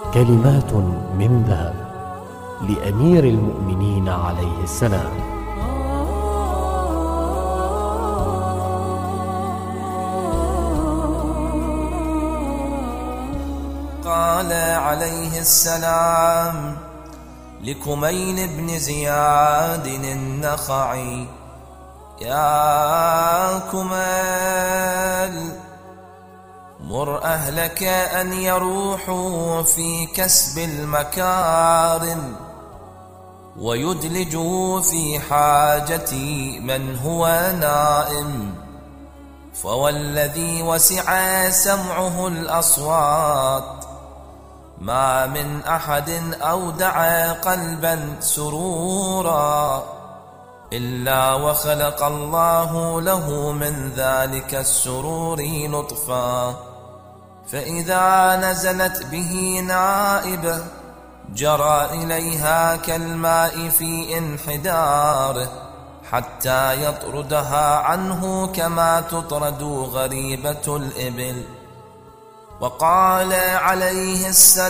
كلمات من ذهب لأمير المؤمنين عليه السلام. قال عليه السلام لكميل بن زياد النخعي: يا كميل، مر أهلك أن يروحوا في كسب المكارم ويدلجوا في حاجة من هو نائم، فوالذي وسع سمعه الأصوات ما من أحد أودع قلبا سرورا إلا وخلق الله له من ذلك السرور لطفا، فإذا نزلت به نائبة جرى إليها كالماء في انحداره حتى يطردها عنه كما تطرد غريبة الإبل. وقال عليه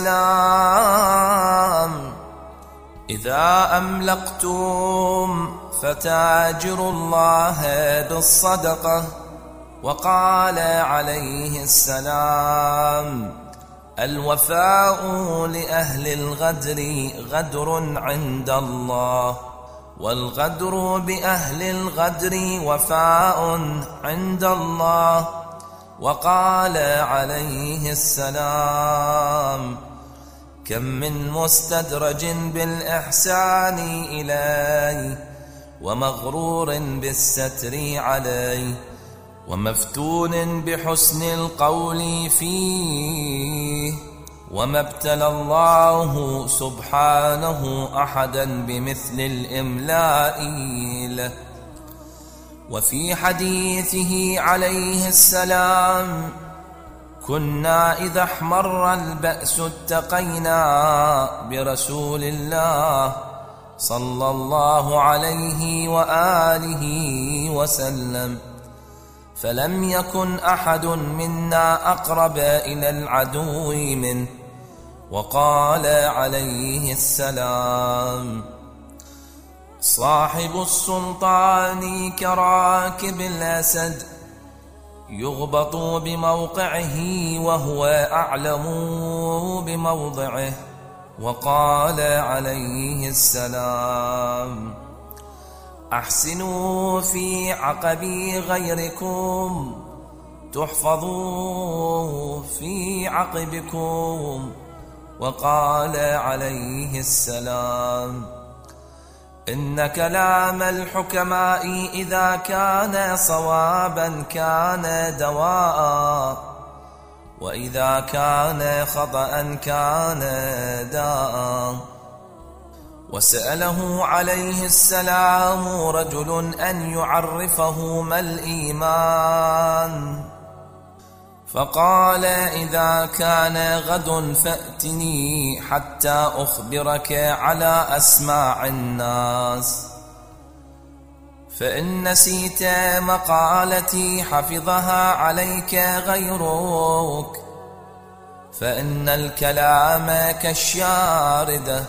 السلام: إذا أملقتم فتاجروا الله بالصدقة. وقال عليه السلام: الوفاء لأهل الغدر غدر عند الله، والغدر بأهل الغدر وفاء عند الله. وقال عليه السلام: كم من مستدرج بالإحسان إليه ومغرور بالستر عليه ومفتون بحسن القول فيه، وما ابتلى الله سبحانه أحدا بمثل الإملاء له. وفي حديثه عليه السلام: كنا إذا احمر البأس اتقينا برسول الله صلى الله عليه وآله وسلم، فلم يكن أحد منا أقرب إلى العدو منه. وقال عليه السلام: صاحب السلطان كراكب الأسد يغبط بموقعه وهو أعلم بموضعه. وقال عليه السلام: أحسنوا في عقب غيركم تحفظوا في عقبكم. وقال عليه السلام: إن كلام الحكماء إذا كان صوابا كان دواء، وإذا كان خطأ كان داء. وسأله عليه السلام رجل أن يعرفه ما الإيمان، فقال: إذا كان غد فأتني حتى أخبرك على أسماع الناس، فإن نسيت مقالتي حفظها عليك غيرك، فإن الكلام كالشاردة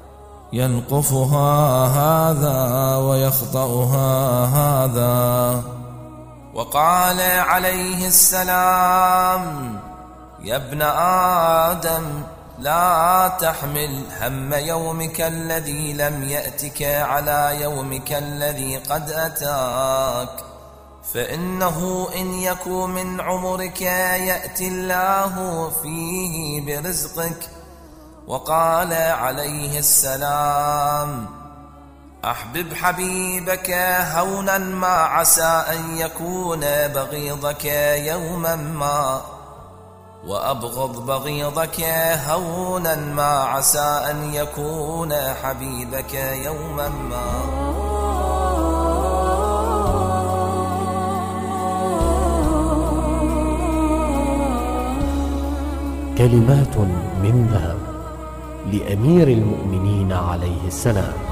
ينقفها هذا ويخطئها هذا. وقال عليه السلام: يا ابن آدم، لا تحمل هم يومك الذي لم يأتك على يومك الذي قد أتاك، فإنه إن يكن من عمرك يأتي الله فيه برزقك. وقال عليه السلام: أحبب حبيبك هونا ما عسى أن يكون بغيضك يوما ما، وأبغض بغيضك هونا ما عسى أن يكون حبيبك يوما ما. كلمات من ذهب لأمير المؤمنين عليه السلام.